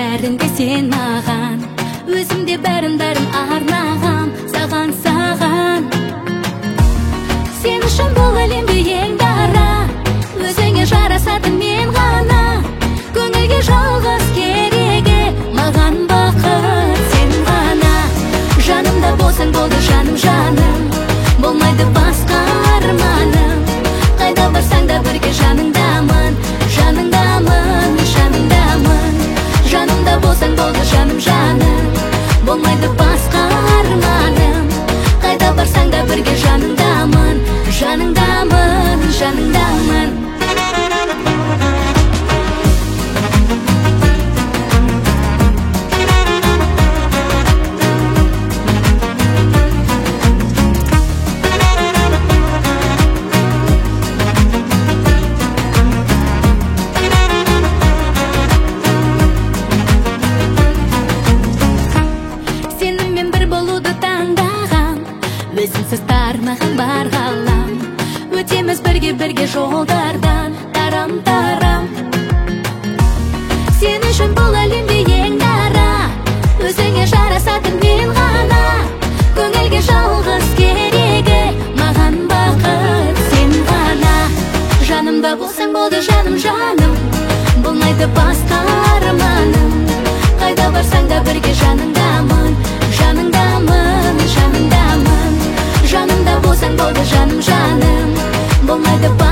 бәрінде сен маған, өзімде бәрін арнағам, саған Сен үшін бұл әлемде ең дара, өзіңе жарасатын мен ғана. Көңілге жалғыз керегі, маған бақыт сен ғана. Жанымда болсаң болды жаным, болмайды басқа арманым. Қайда барсаң да бірге жаныңдамын. Жанымда болсаң болды жаным, болмайды басқа арманым. Қайда барсаң да бірге жаныңдамын. Сенімен бір болуды таңдағам, өзіңсіз тармағым бар ғалам. Өтеміз бірге жолдардан тарам. Сен үшін бұл әлемде ең дара, өзіңе жарасатын мен ғана. Көңілге жалғыз керегі, маған бақыт сен ғана. Жанымда болсаң болды жаным, болмайды басқа арманым. Қайда барсаң да бірге жаныңдамын. Жанымда болсаң болды жаным, болмайды